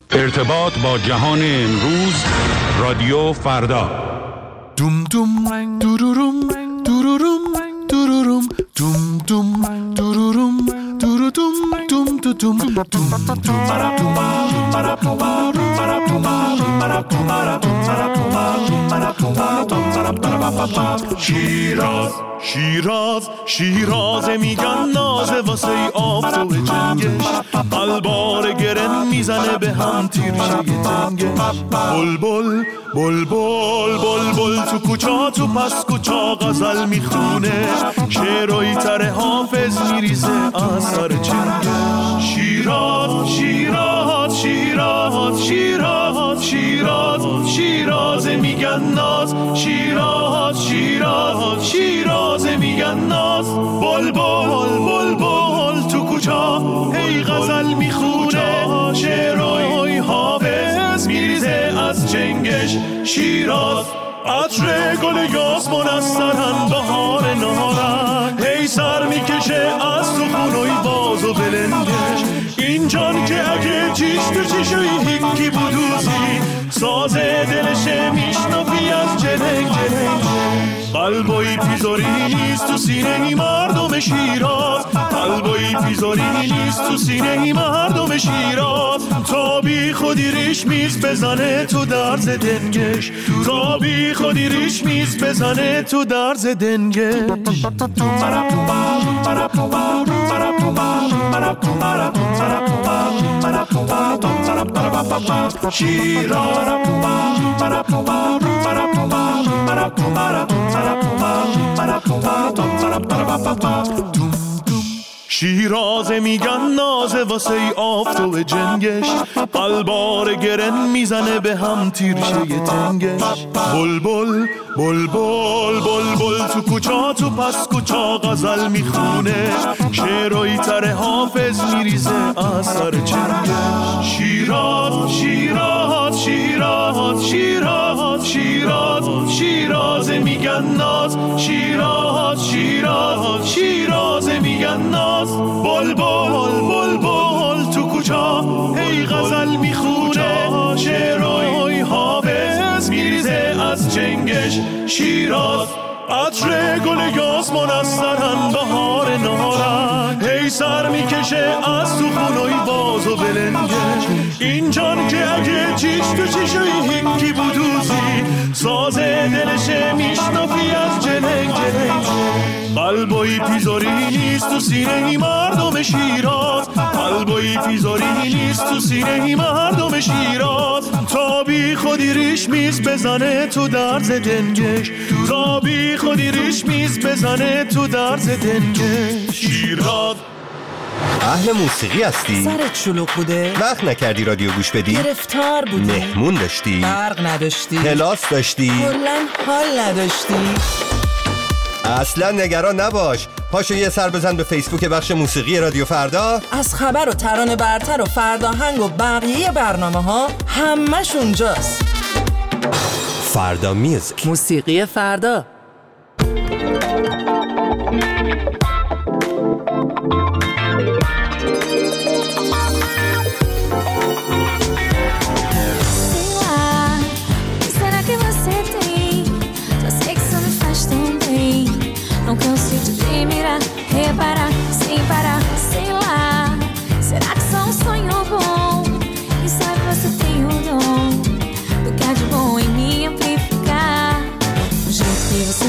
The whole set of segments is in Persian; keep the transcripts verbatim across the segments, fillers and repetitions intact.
ارتباط با جهان امروز، رادیو فردا. دوم دوم دوروروم دوروروم دوروروم دوم دوم دوروروم دوروروم دوم دوم شیراز شیراز شیراز میگن نازه واسه آفتاب جنگش، قلبار گرن میزنه به هم تیرشه تنگش. بلبل بلبل بلبل تو کوچا تو پس کوچا غزل میخونه، شعرهای تر حافظ میریزه از سر چنگش. شیراز شیراز شیراز شیراز شیراز شیراز میگن ناز، شیراز شیراز شیراز میگن ناز. بلبل بلبل تو کوچا هی غزل میخونه، شعرهای حافظ میریزه از چنگش. شیراز عطر گل یاسمن از سرن بهار نهارن، هی سر میکشه از تو خونوی باز و بلنگش. این جان که اگه چیش تو چیشوی هیکی بودوزی، سازه دلشه میشنفی از جنگ جنگ. قلبوی پیزاری نیست تو سینه ای مردم شیراز، قلبوی پیزاری نیست تو سینه ای مردم شیراز. تا بی خودی ریش میز بزنه تو درز دنگش، تا بی خودی ریش میز بزنه تو درز دنگش. شیراز شیراز میگن نازه واسه آفتاب جنگش، قلبار گرن میزنه به هم تیرشه تنگش. بلبل بلبل بلبل تو کوچا تو پس کوچا غزل میخونه، شعرهای تر حافظ میریزه از سر چنگش. شیراز شیراز شیراز شیراز شیراز شیراز میگن ناز، شیراز شیراز شیراز میگن ناز. بلبل بلبل تو کوچا هی غزل میخونه، شعرهای حافظ میریزه از چنگش. شیراز عطر گل یاسمن از سرن بهار نهارن، هی سر میکشه از تو خونوی باز و بلنگش. این جان که اگه چیش تو چیشوی هیکی بودوزی، سازه دلشه میشنفی از جنگ جنگ. قلبوی پیزاری نیست تو سینه ای مردم شیراز، قلبوی پیزاری نیست تو سینه ای مردم شیراز. تا بی خودی ریش میز بزنه تو درز دنگش، تا بی خودی ریش میز بزنه تو درز دنگش. شیراز. اهل موسیقی هستی؟ سرت شلوغ بوده؟ وقت نکردی رادیو گوش بدی؟ گرفتار بودی؟ مهمون داشتی؟ برق نداشتی؟ کلاس داشتی؟ کلاً حال نداشتی؟ اصلا نگران نباش، پاشو یه سر بزن به فیسبوک بخش موسیقی رادیو فردا. از خبر و ترانه برتر و فرداهنگ و بقیه برنامه ها همش اونجاست. فردا میوزیک، موسیقی فردا. Não canso de te mirar, reparar, sem parar, sei lá. Será que só um sonho bom? E sabe, você tem o dom do que há de bom em me amplificar. O jeito que você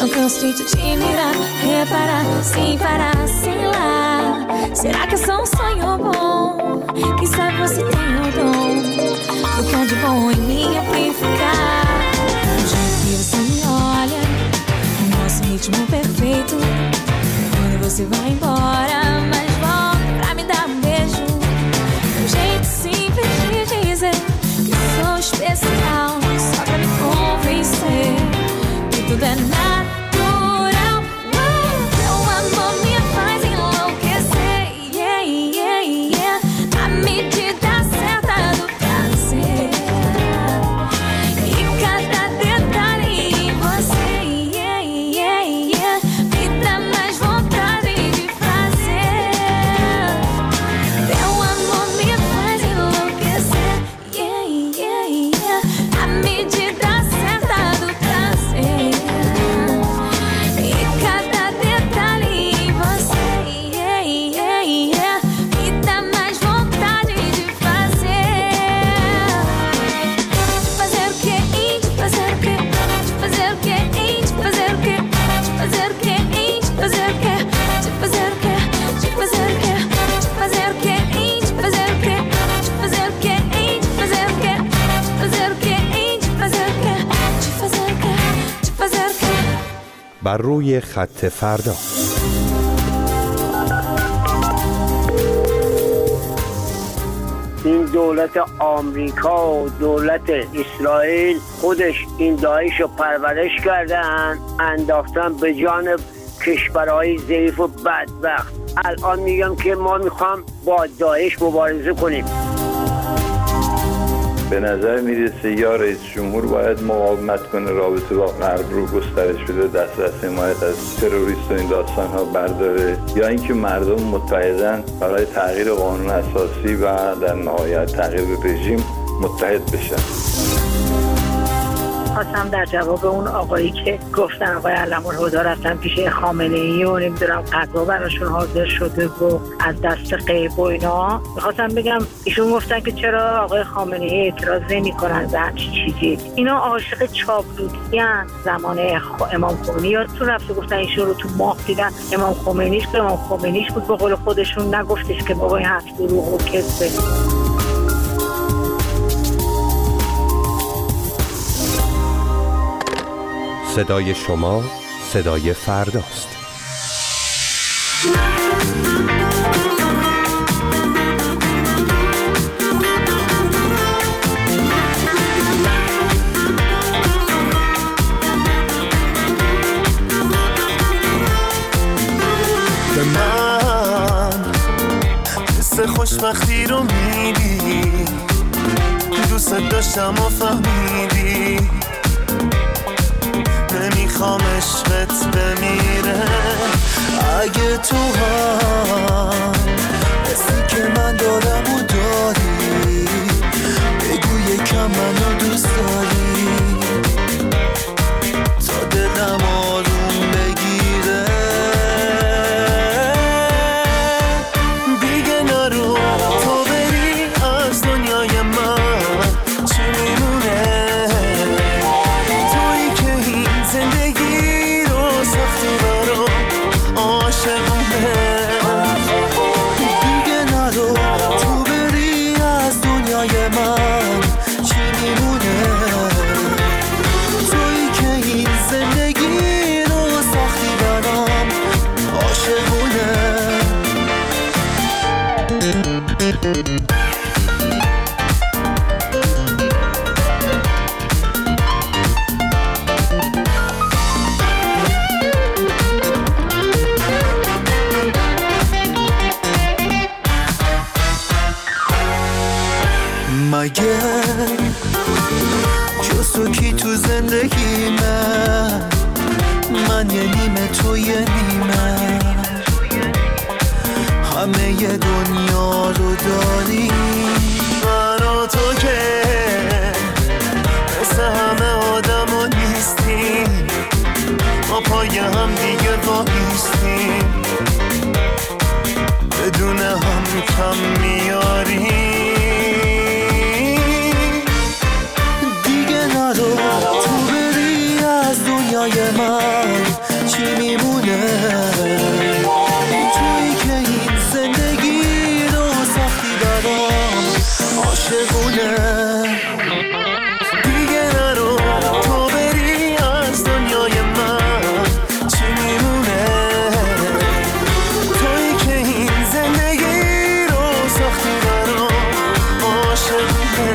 Não cansei de te mirar, reparar, sem parar, sem lá. Será que é só um sonho bom? Quem sabe você tem o dom do que há de bom em mim amplificar. O jeito que você me olha, o nosso ritmo perfeito. Quando você vai embora, mas volta pra me dar um beijo. Um jeito simples de dizer que sou especial, só pra me convencer que tudo é natural. Teu amor me faz enlouquecer, yeah, yeah, yeah. Na medida certa do prazer e cada detalhe em você, yeah, yeah, yeah. Me dá mais vontade de fazer. Teu amor me faz enlouquecer, yeah, yeah, yeah. Na medida certa do prazer e cada detalhe em você, yeah, yeah, yeah. Me dá mais vontade de fazer. De fazer o que? De fazer o que? De fazer o que? De fazer o que? De fazer o que? De fazer o que? De fazer o que? De fazer o que? De fazer o que? De fazer o que? De fazer o que? De fazer o que? De fazer o que? De fazer o que? De fazer o que? De fazer o que? بر روی خط فردا. این دولت آمریکا و دولت اسرائیل خودش این داعش رو پرورش کردن، انداختن به جانب کشورهای ضعیف و بدبخت. الان میگم که ما میخوام با داعش مبارزه کنیم. به نظر میرسه یا رئیس جمهور باید مقاومت کنه، رابطه با غرب رو گسترش بده، دست از حمایت از تروریست و این داستان ها برداره، یا اینکه مردم متحدن برای تغییر قانون اساسی و در نهایت تغییر رژیم متحد بشن. خواستم در جواب اون آقایی که گفتن آقای علم‌الهدی رفتن پیش خامنه‌ای و نمیدونم قضا براشون حاضر شده و از دست غیب و اینا، میخواستم بگم ایشون گفتن که چرا آقای خامنه‌ای اعتراض نمی‌کنن به همچین چیزی. اینا عاشق چاپلوسیان. زمان امام خمینی یادتون رفته گفتن ایشون رو تو ماه دیدن، امام خمینیش که امام خمینیش بود، به قول خودشون نگفتش که بابا این حرف دروغ و کذبه. صدای شما صدای فرداست. به من حس خوشبختی رو میدی، دوست داشتم و فهمیدی، نمیخوام عشقت بمیره. اگه تو هم حسی که من دارم و داری، بگو یکم منو دوست داری تا دلم آروم بگیره. دیگه نرو تو بری از دنیای من، چی میمونه تویی که این زندگی رو سختی برام عاشقونه. دیگه نرو تو بری از دنیای من، چی میمونه تویی که این زندگی رو سختی برام عاشقونه. مگه جز تو کی تو زندگی من، من یه نیمه تو یه نیمه، همه ی دنیا رو داری. من و تو که مثل همه آدم ها نیستیم، ما پای هم دیگه وایستیم، بدون هم کم میاریم. دیگه نرو تو بری از دنیای من چی میمونه؟ توی که این زندگی رو ساختی برام عاشقونه. دیگه نرو تو بری از دنیای من چی میمونه؟ توی که این زندگی رو ساختی برام عاشقونه.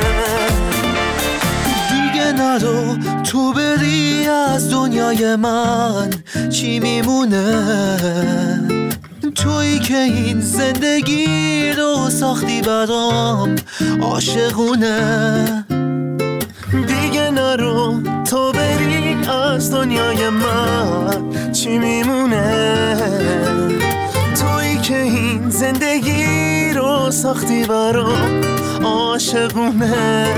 دیگه نرو تو بری از دنیای من چی میمونه؟ تویی که این زندگی رو ساختی برام عاشقونه. دیگه نرو تو بری از دنیای من چی میمونه؟ تویی که این زندگی رو ساختی برام عاشقونه.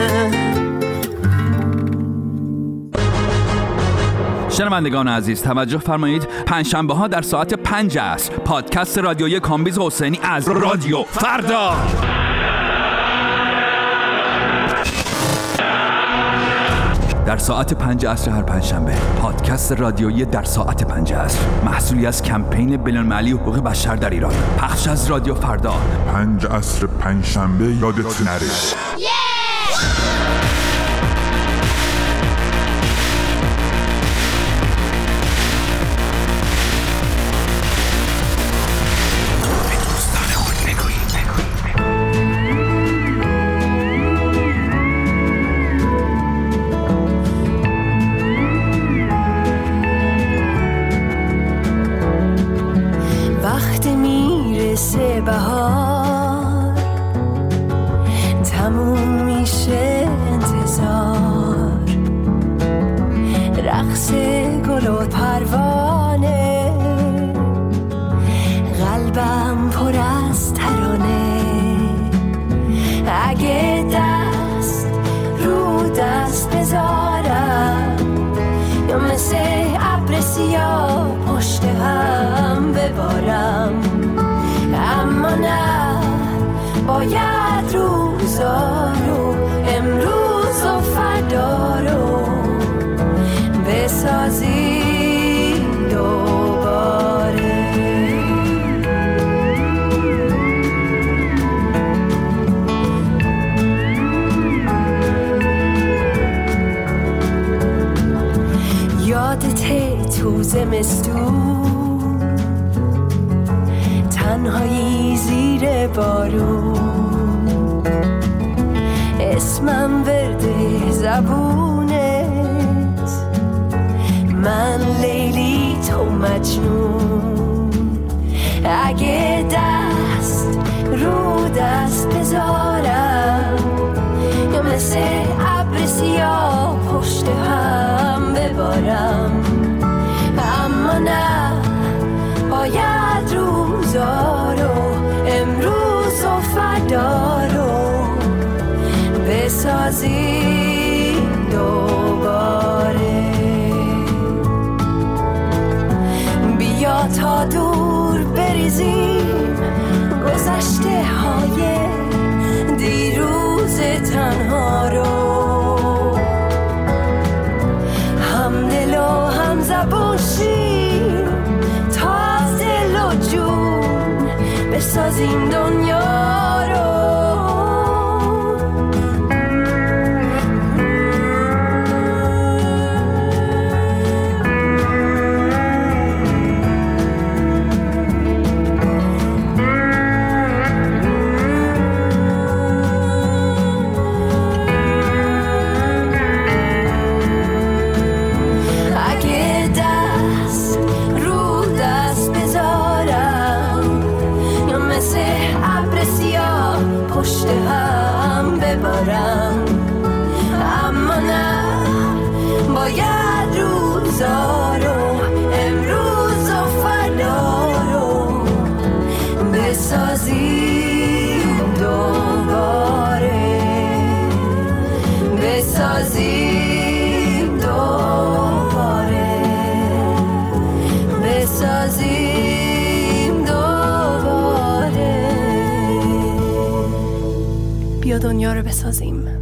شنوندگان عزیز توجه فرمایید، پنجشنبه ها در ساعت پنج عصر پادکست رادیویی کامبیز حسینی از رادیو فردا. در ساعت پنج عصر هر پنجشنبه پادکست رادیویی در ساعت پنج عصر، محصولی از کمپین بین‌المللی حقوق بشر در ایران، پخش از رادیو فردا. پنج عصر پنجشنبه یادت نره. وقتی میرسه بهار تموم میشه انتظار، رقص گل و پروانه، قلبم پر از ترانه. اگه دست رو دست بذارم یا مثل ابر سیاه پشت هم ببارم، اما نه، باید روزا رو امروز و فردا رو بسازی دوباره. یادته تو زمستون تنهایی زیر بارون، اسمم ورده زبونت، من لیلی تو مجنون. اگه دست رو دست بذارم یا مثل ابر سیاه پشت هم ببارم، اما نه، باید روزا رو امروز و فردا رو بسازی دوباره. بیا تا دور بریزیم گذشته های دیروز تنها رو، هم دل و هم زبون شیم تا از دل و جون بسازیم دنیا رو. اما نه، باید روزا رو امروز و فردا رو بسازیم دوباره، بسازیم دوباره، بسازیم دوباره. بیا دنیا رو بسازیم.